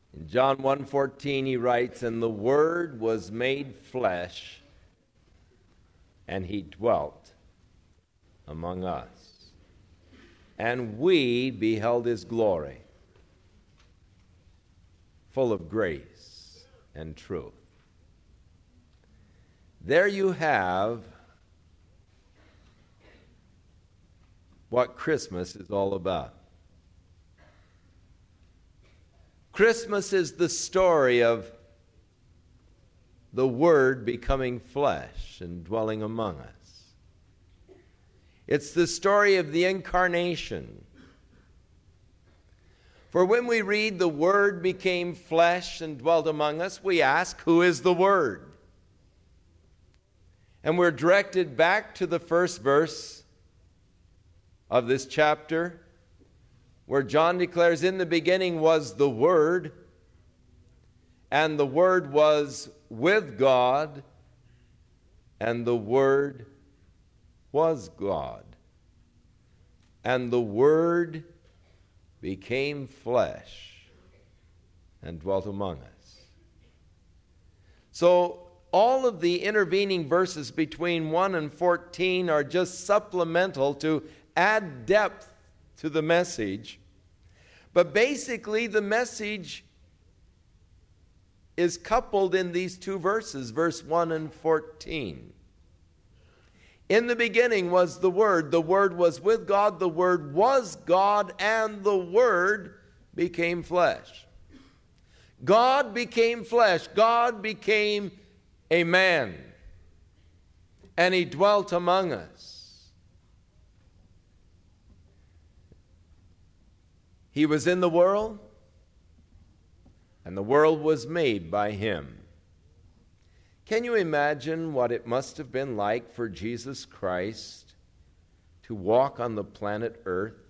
In John 1:14 he writes, "And the Word was made flesh, and he dwelt among us. And we beheld his glory, full of grace and truth." There you have what Christmas is all about. Christmas is the story of the Word becoming flesh and dwelling among us. It's the story of the incarnation. For when we read the Word became flesh and dwelt among us, we ask, who is the Word? And we're directed back to the first verse of this chapter, where John declares, "In the beginning was the Word, and the Word was with God, and the Word was God. And the Word became flesh and dwelt among us." So all of the intervening verses between 1 and 14 are just supplemental to add depth to the message. But basically, the message is coupled in these two verses, verse 1 and 14. In the beginning was the Word was with God, the Word was God, and the Word became flesh. God became flesh, God became a man, and he dwelt among us. He was in the world, and the world was made by him. Can you imagine what it must have been like for Jesus Christ to walk on the planet Earth?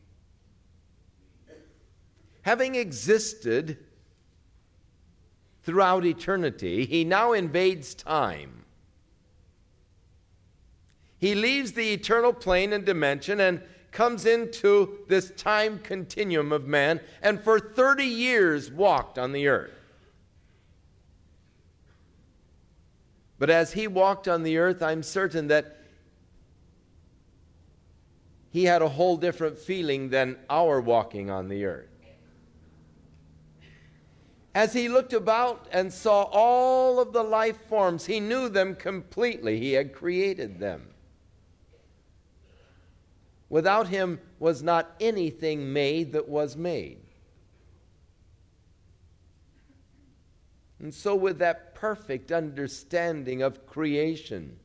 Having existed throughout eternity, he now invades time. He leaves the eternal plane and dimension and comes into this time continuum of man, and for 30 years walked on the earth. But as he walked on the earth, I'm certain that he had a whole different feeling than our walking on the earth. As he looked about and saw all of the life forms, he knew them completely. He had created them. Without him was not anything made that was made. And so with that perfect understanding of creation,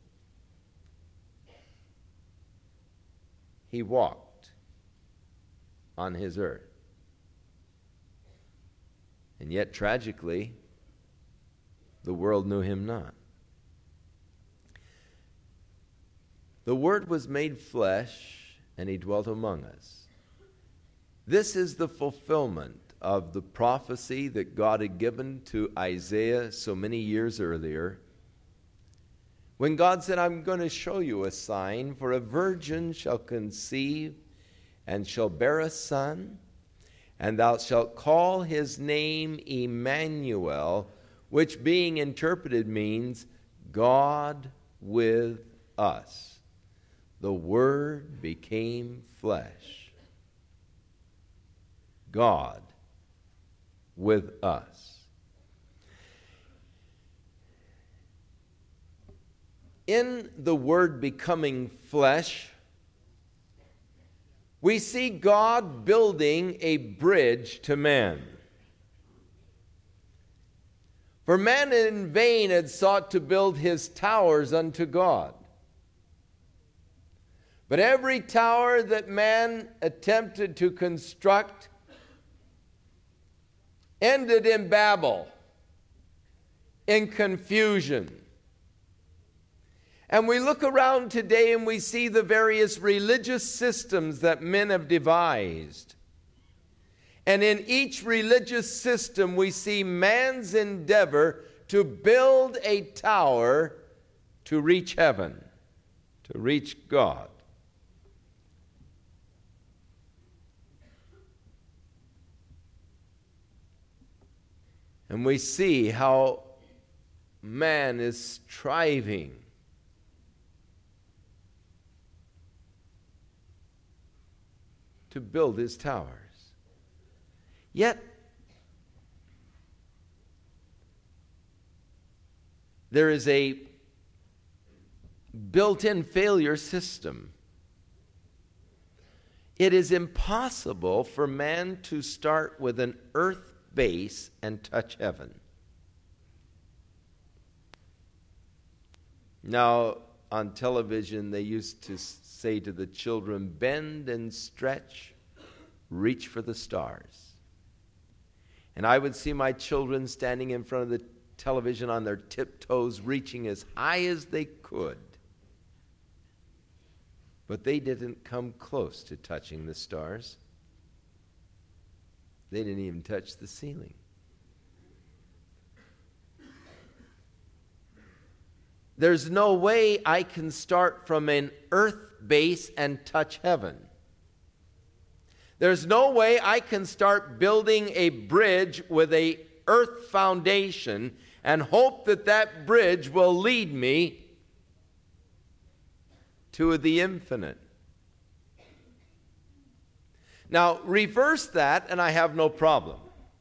he walked on his earth. And yet, tragically, the world knew him not. The Word was made flesh, and he dwelt among us. This is the fulfillment of the prophecy that God had given to Isaiah so many years earlier, when God said, "I'm going to show you a sign, for a virgin shall conceive and shall bear a son, and thou shalt call his name Emmanuel," which being interpreted means God with us. The Word became flesh. God with us. In the Word becoming flesh, we see God building a bridge to man. For man in vain had sought to build his towers unto God. But every tower that man attempted to construct ended in Babel, in confusion. And we look around today and we see the various religious systems that men have devised. And in each religious system we see man's endeavor to build a tower to reach heaven, to reach God. And we see how man is striving to build his towers. Yet, there is a built-in failure system. It is impossible for man to start with an earth base and touch heaven. Now, on television, they used to say to the children, bend and stretch, reach for the stars. And I would see my children standing in front of the television on their tiptoes, reaching as high as they could. But they didn't come close to touching the stars. They didn't even touch the ceiling. There's no way I can start from an earth base and touch heaven. There's no way I can start building a bridge with an earth foundation and hope that that bridge will lead me to the infinite. Now, reverse that, and I have no problem.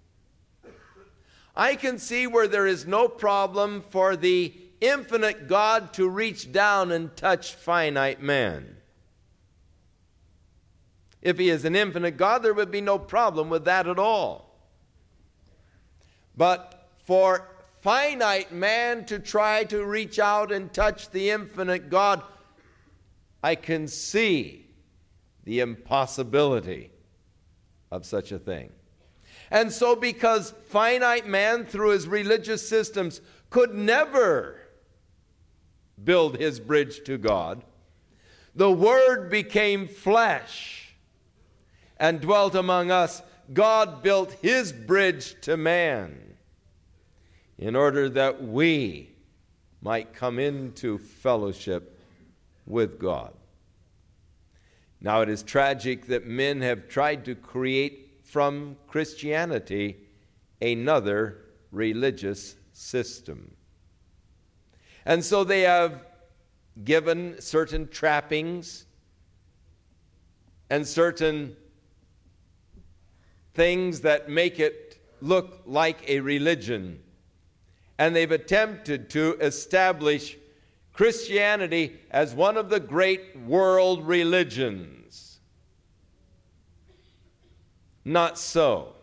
I can see where there is no problem for the infinite God to reach down and touch finite man. If he is an infinite God, there would be no problem with that at all. But for finite man to try to reach out and touch the infinite God, I can see the impossibility of such a thing. And so because finite man through his religious systems could never build his bridge to God, the Word became flesh and dwelt among us. God built his bridge to man in order that we might come into fellowship with God. Now, it is tragic that men have tried to create from Christianity another religious system. And so they have given certain trappings and certain things that make it look like a religion. And they've attempted to establish Christianity as one of the great world religions. Not so.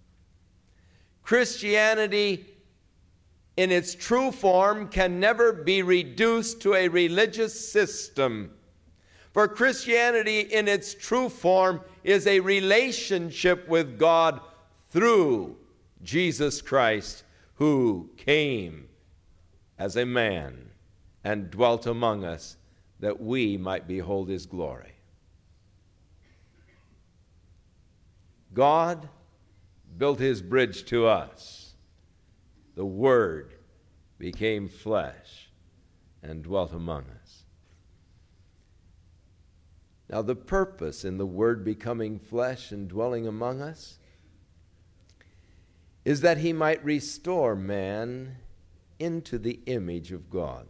Christianity in its true form can never be reduced to a religious system. For Christianity in its true form is a relationship with God through Jesus Christ, who came as a man and dwelt among us that we might behold his glory. God built his bridge to us. The Word became flesh and dwelt among us. Now, the purpose in the Word becoming flesh and dwelling among us is that he might restore man into the image of God.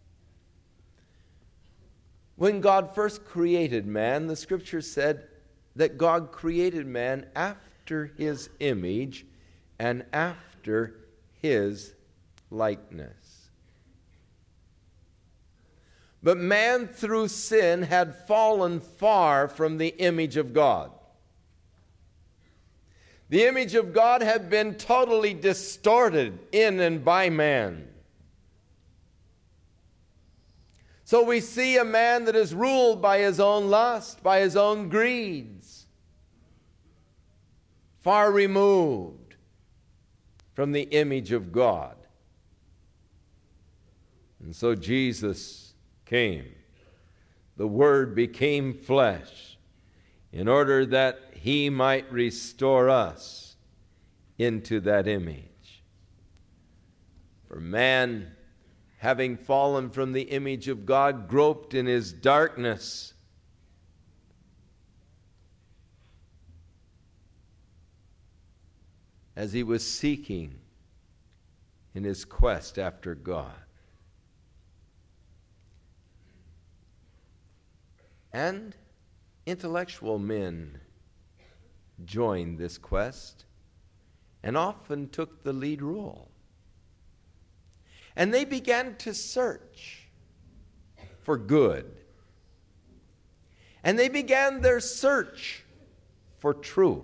When God first created man, the Scripture said that God created man after his image and after his likeness. But man, through sin, had fallen far from the image of God. The image of God had been totally distorted in and by man. So we see a man that is ruled by his own lust, by his own greeds, far removed from the image of God. And so Jesus came. The Word became flesh in order that he might restore us into that image. For man, having fallen from the image of God, groped in his darkness. As he was seeking in his quest after God. And intellectual men joined this quest and often took the lead role. And they began to search for good. And they began their search for truth.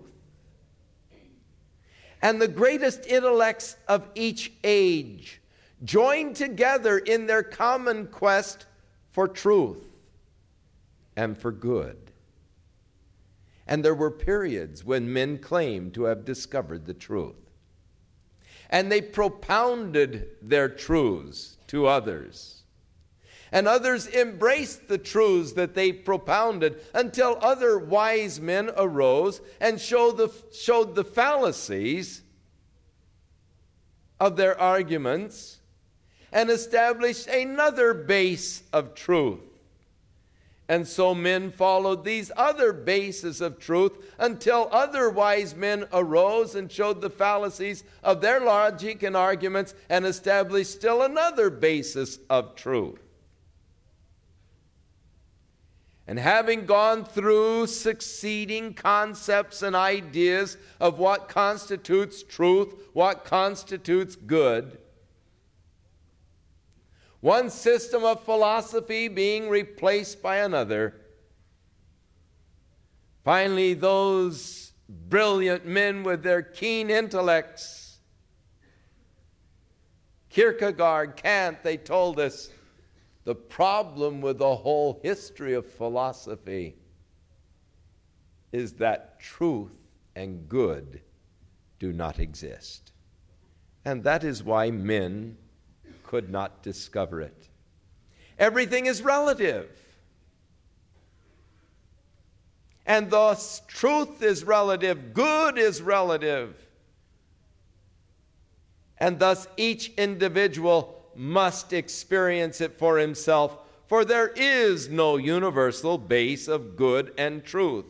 And the greatest intellects of each age joined together in their common quest for truth and for good. And there were periods when men claimed to have discovered the truth. And they propounded their truths to others. And others embraced the truths that they propounded until other wise men arose and showed the fallacies of their arguments and established another base of truth. And so men followed these other bases of truth until other wise men arose and showed the fallacies of their logic and arguments and established still another basis of truth. And having gone through succeeding concepts and ideas of what constitutes truth, what constitutes good, one system of philosophy being replaced by another, finally those brilliant men with their keen intellects, Kierkegaard, Kant, they told us, the problem with the whole history of philosophy is that truth and good do not exist. And that is why men could not discover it. Everything is relative. And thus truth is relative, good is relative. And thus each individual must experience it for himself, for there is no universal base of good and truth.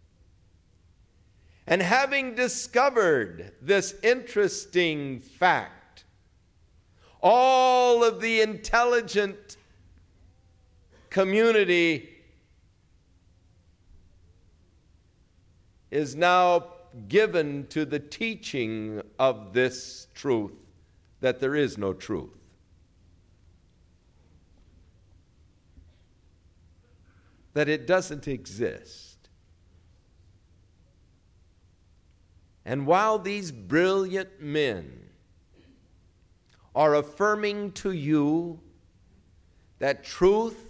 And having discovered this interesting fact, all of the intelligent community is now given to the teaching of this truth, that there is no truth. That it doesn't exist. And while these brilliant men are affirming to you that truth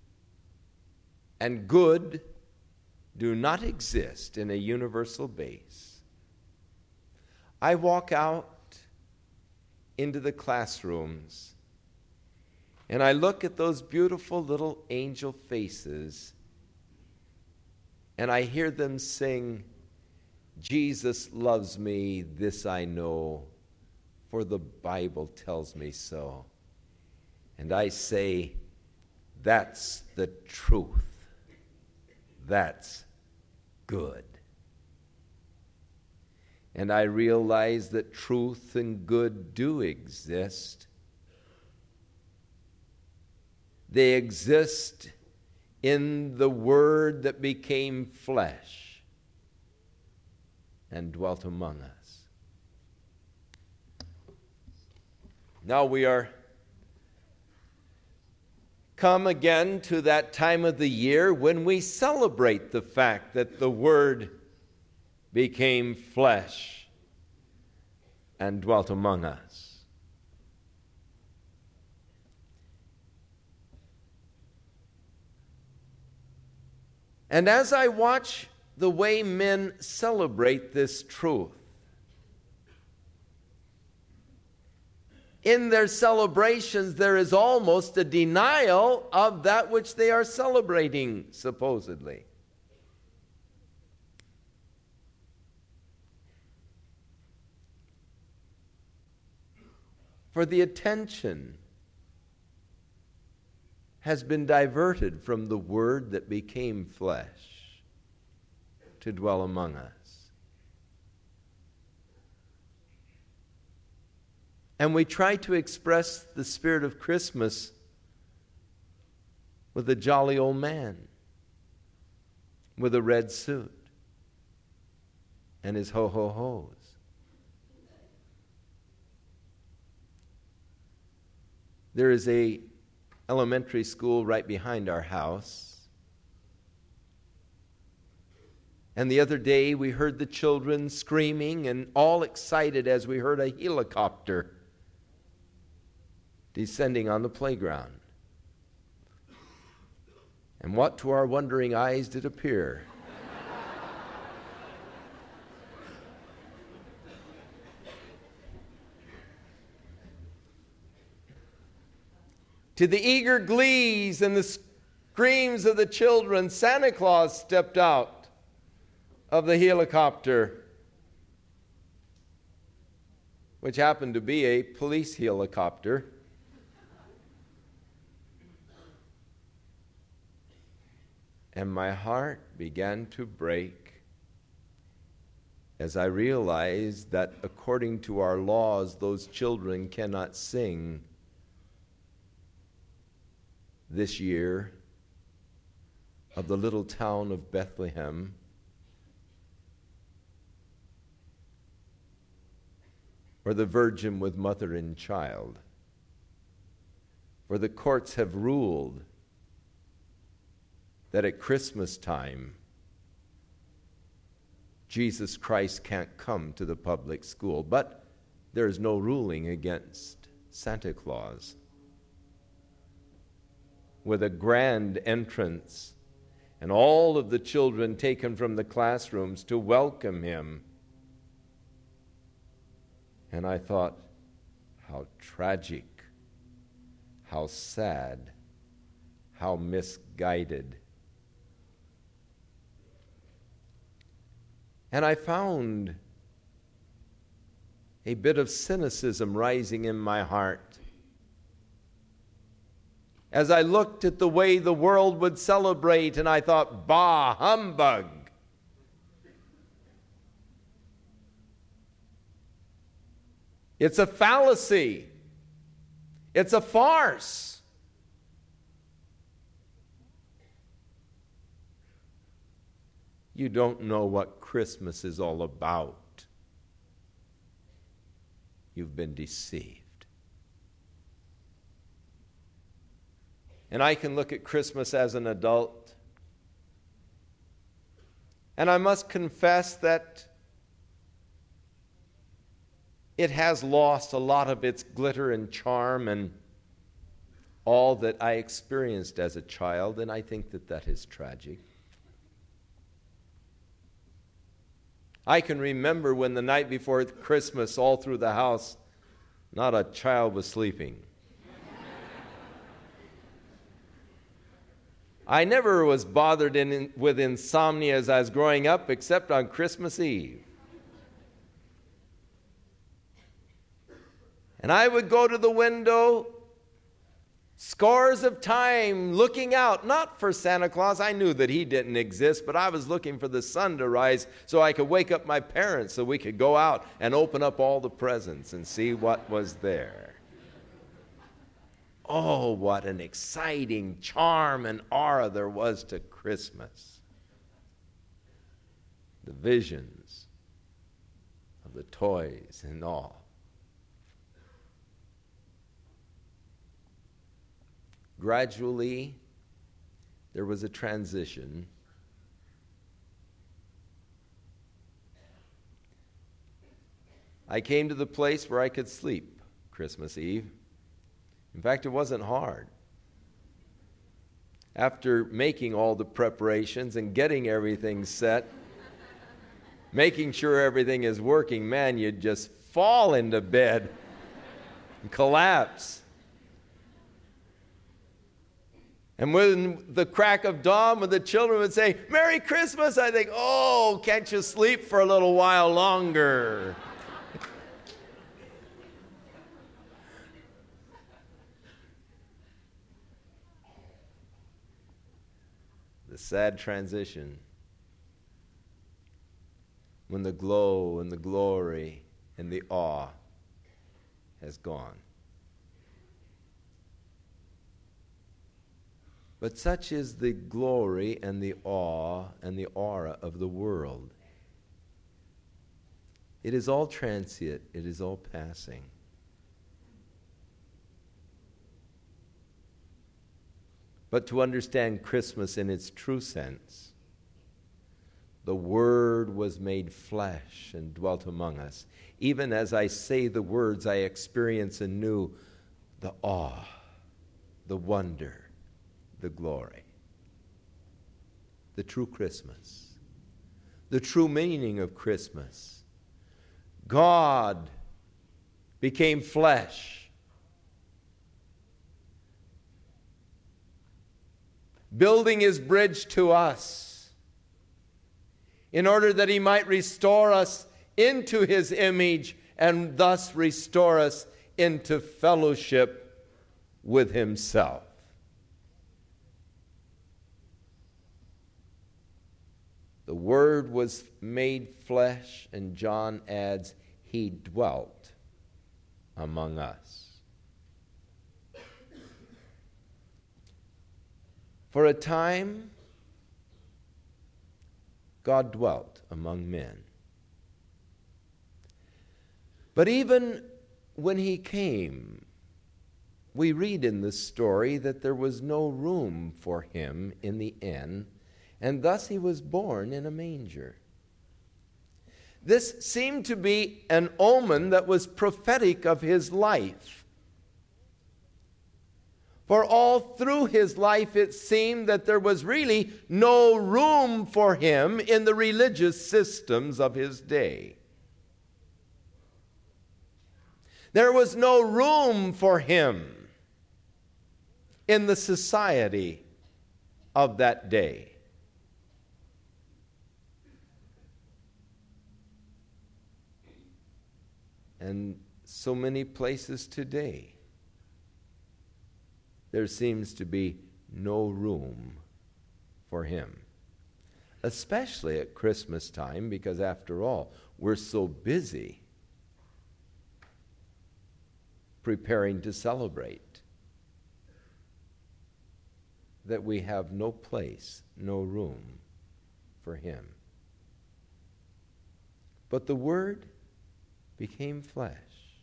and good do not exist in a universal base, I walk out into the classrooms and I look at those beautiful little angel faces and I hear them sing, "Jesus loves me, this I know, for the Bible tells me so." And I say, that's the truth. That's good. And I realize that truth and good do exist. They exist in the Word that became flesh and dwelt among us. Now we are come again to that time of the year when we celebrate the fact that the Word became flesh and dwelt among us. And as I watch the way men celebrate this truth, in their celebrations there is almost a denial of that which they are celebrating, supposedly. For the attention has been diverted from the Word that became flesh to dwell among us. And we try to express the spirit of Christmas with a jolly old man with a red suit and his ho-ho-hos. There is a elementary school right behind our house. And the other day we heard the children screaming and all excited as we heard a helicopter descending on the playground. And what to our wondering eyes did appear? To the eager glees and the screams of the children, Santa Claus stepped out of the helicopter, which happened to be a police helicopter. And my heart began to break as I realized that according to our laws, those children cannot sing this year of the little town of Bethlehem. Or the Virgin with mother and child. For the courts have ruled that at Christmas time, Jesus Christ can't come to the public school. But there is no ruling against Santa Claus. With a grand entrance and all of the children taken from the classrooms to welcome him. And I thought, how tragic, how sad, how misguided. And I found a bit of cynicism rising in my heart as I looked at the way the world would celebrate, and I thought, bah, humbug. It's a fallacy. It's a farce. You don't know what Christmas is all about. You've been deceived. And I can look at Christmas as an adult, and I must confess that it has lost a lot of its glitter and charm and all that I experienced as a child, and I think that that is tragic. I can remember when the night before Christmas, all through the house, not a child was sleeping. I never was bothered with insomnia as I was growing up, except on Christmas Eve. And I would go to the window scores of time looking out, not for Santa Claus. I knew that he didn't exist, but I was looking for the sun to rise so I could wake up my parents so we could go out and open up all the presents and see what was there. Oh, what an exciting charm and aura there was to Christmas. The visions of the toys and all. Gradually, there was a transition. I came to the place where I could sleep Christmas Eve. In fact, it wasn't hard. After making all the preparations and getting everything set, making sure everything is working, man, you'd just fall into bed and collapse. And when the crack of dawn, when the children would say, "Merry Christmas," I think, oh, can't you sleep for a little while longer? The sad transition when the glow and the glory and the awe has gone. But such is the glory and the awe and the aura of the world. It is all transient. It is all passing. But to understand Christmas in its true sense, the Word was made flesh and dwelt among us. Even as I say the words, I experience anew the awe, the wonder, the glory. The true Christmas. The true meaning of Christmas. God became flesh. Building his bridge to us in order that he might restore us into his image and thus restore us into fellowship with himself. The Word was made flesh, and John adds, he dwelt among us. For a time, God dwelt among men. But even when he came, we read in the story that there was no room for him in the inn, and thus he was born in a manger. This seemed to be an omen that was prophetic of his life. For all through his life it seemed that there was really no room for him in the religious systems of his day. There was no room for him in the society of that day. And so many places today, there seems to be no room for him. Especially at Christmas time, because after all, we're so busy preparing to celebrate that we have no place, no room for him. But the Word became flesh,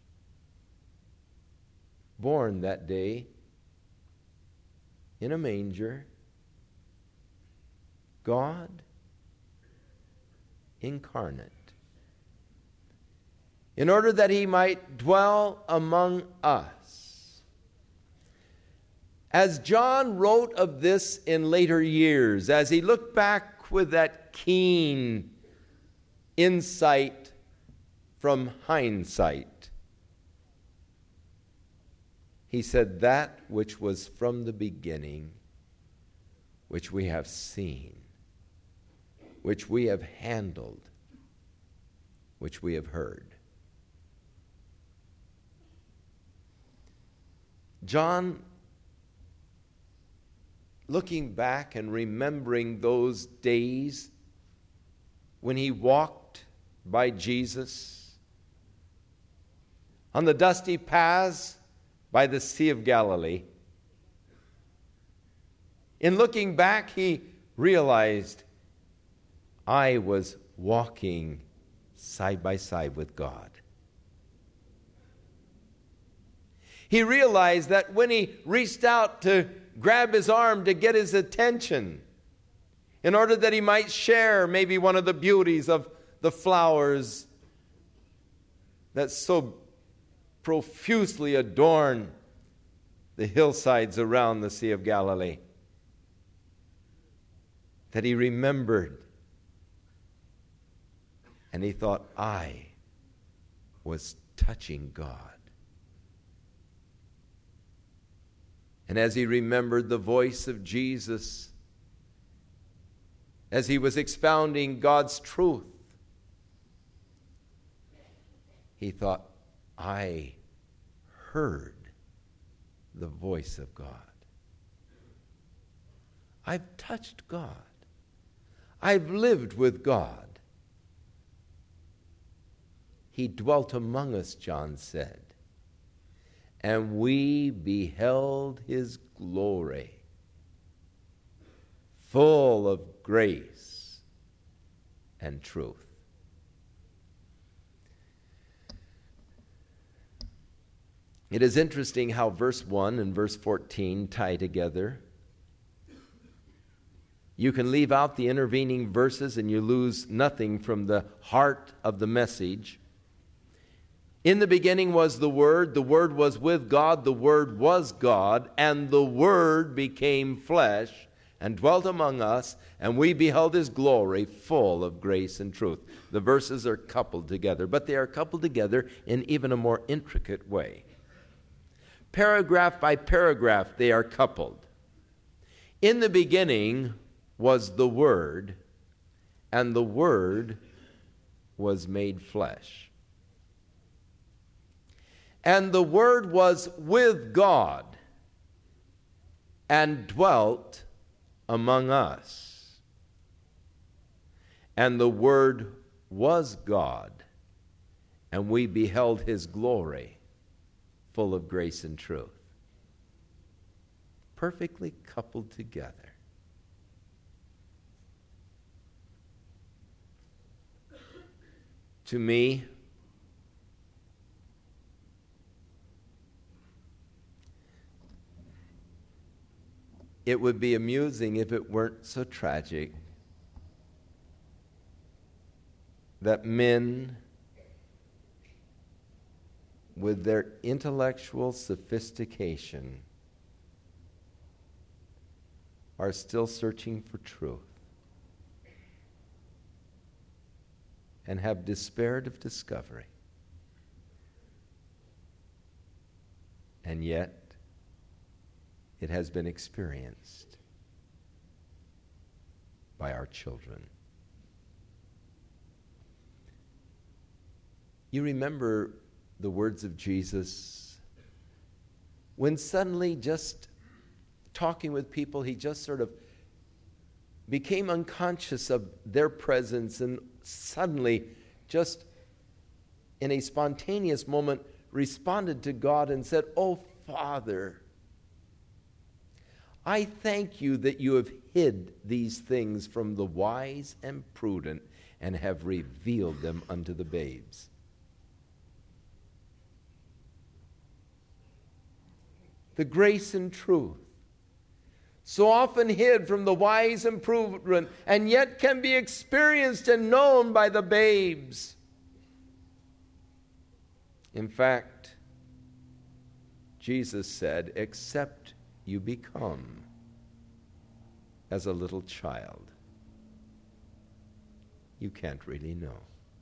born that day in a manger, God incarnate, in order that he might dwell among us. As John wrote of this in later years, as he looked back with that keen insight from hindsight, he said, that which was from the beginning, which we have seen, which we have handled, which we have heard. John, looking back and remembering those days when he walked by Jesus on the dusty paths by the Sea of Galilee, in looking back, he realized, I was walking side by side with God. He realized that when he reached out to grab his arm to get his attention, in order that he might share maybe one of the beauties of the flowers that so profusely adorn the hillsides around the Sea of Galilee, that he remembered, and he thought, I was touching God. And as he remembered the voice of Jesus, as he was expounding God's truth, he thought, I heard the voice of God. I've touched God. I've lived with God. He dwelt among us, John said. and we beheld his glory, full of grace and truth. It is interesting how verse 1 and verse 14 tie together. You can leave out the intervening verses and you lose nothing from the heart of the message. In the beginning was the Word was with God, the Word was God, and the Word became flesh and dwelt among us, and we beheld his glory, full of grace and truth. The verses are coupled together, but they are coupled together in even a more intricate way. Paragraph by paragraph, they are coupled. In the beginning was the Word, and the Word was made flesh. And the Word was with God and dwelt among us. And the Word was God, and we beheld his glory, full of grace and truth. Perfectly coupled together. To me, it would be amusing if it weren't so tragic that men with their intellectual sophistication are still searching for truth and have despaired of discovery. And yet, it has been experienced by our children. You remember the words of Jesus when suddenly, just talking with people, he just sort of became unconscious of their presence and suddenly, just in a spontaneous moment, responded to God and said, "Oh, Father, I thank you that you have hid these things from the wise and prudent and have revealed them unto the babes." The grace and truth, so often hid from the wise and prudent, and yet can be experienced and known by the babes. In fact, Jesus said, "Except you become as a little child, you can't really know."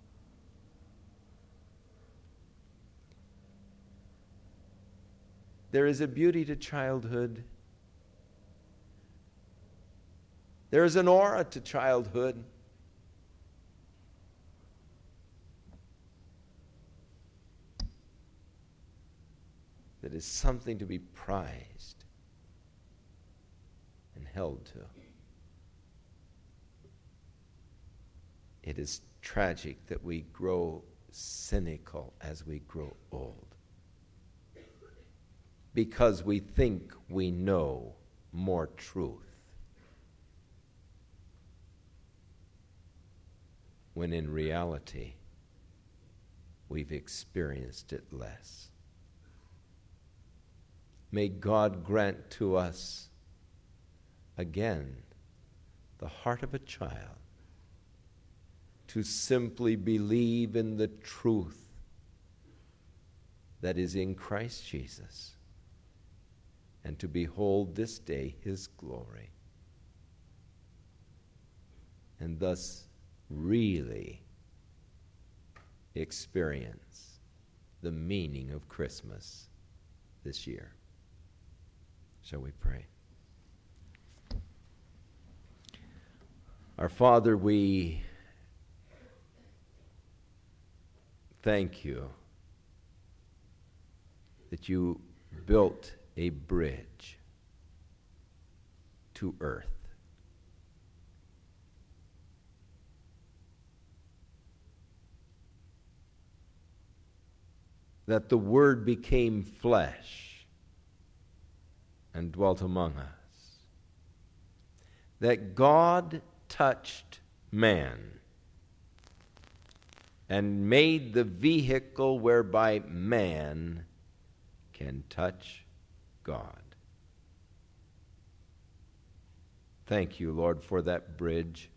There is a beauty to childhood. There is an aura to childhood. That is something to be prized and held to. It is tragic that we grow cynical as we grow old, because we think we know more truth, when in reality we've experienced it less. May God grant to us again the heart of a child, to simply believe in the truth that is in Christ Jesus, and to behold this day his glory, and thus really experience the meaning of Christmas this year. Shall we pray? Our Father, we thank you that you built a bridge to earth. that the Word became flesh and dwelt among us. That God touched man and made the vehicle whereby man can touch God. Thank you, Lord, for that bridge.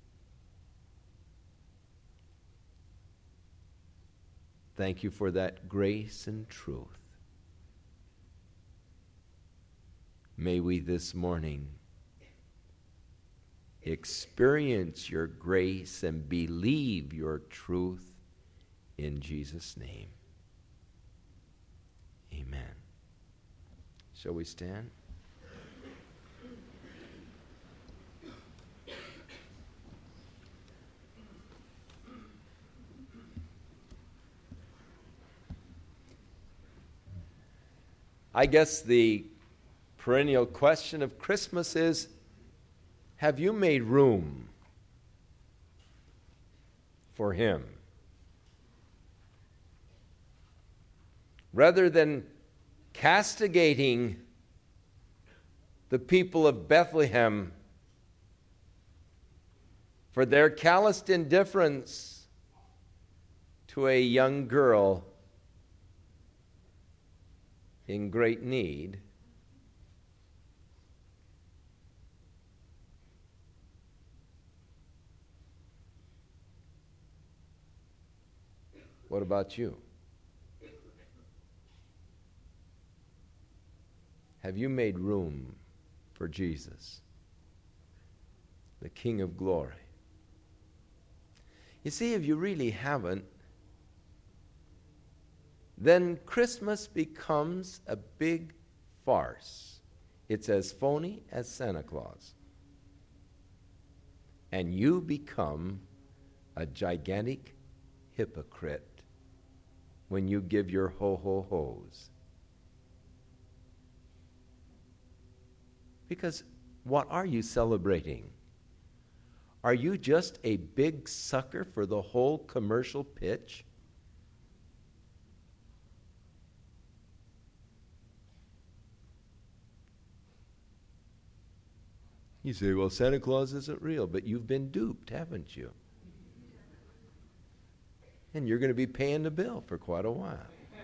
Thank you for that grace and truth. May we this morning experience your grace and believe your truth in Jesus' name. Amen. Shall we stand? I guess the perennial question of Christmas is, have you made room for Him? Rather than castigating the people of Bethlehem for their calloused indifference to a young girl in great need, what about you? Have you made room for Jesus, the King of glory? You see, if you really haven't, then Christmas becomes a big farce. It's as phony as Santa Claus. And you become a gigantic hypocrite when you give your ho-ho-hos. Because what are you celebrating? Are you just a big sucker for the whole commercial pitch? You say, well, Santa Claus isn't real, but you've been duped, haven't you? And you're going to be paying the bill for quite a while.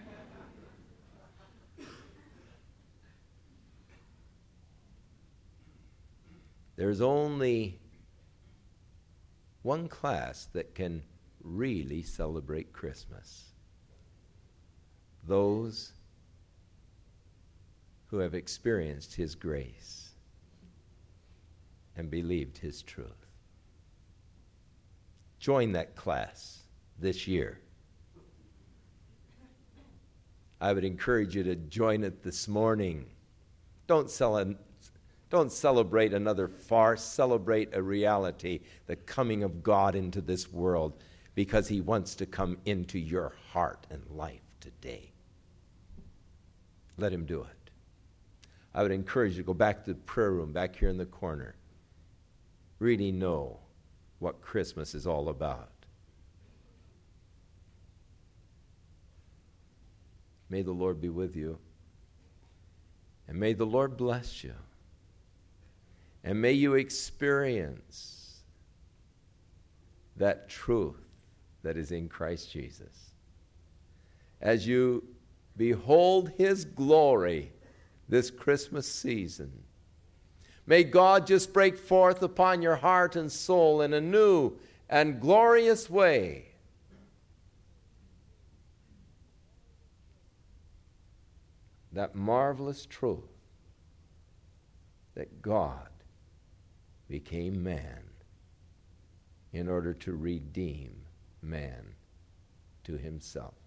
There's only one class that can really celebrate Christmas. Those who have experienced His grace and believed His truth. Join that class this year. I would encourage you to join it this morning. Don't celebrate another farce. Celebrate a reality, the coming of God into this world, because He wants to come into your heart and life today. Let Him do it. I would encourage you to go back to the prayer room back here in the corner. Really know what Christmas is all about. May the Lord be with you. And may the Lord bless you. And may you experience that truth that is in Christ Jesus. As you behold His glory this Christmas season, may God just break forth upon your heart and soul in a new and glorious way. That marvelous truth that God became man in order to redeem man to Himself.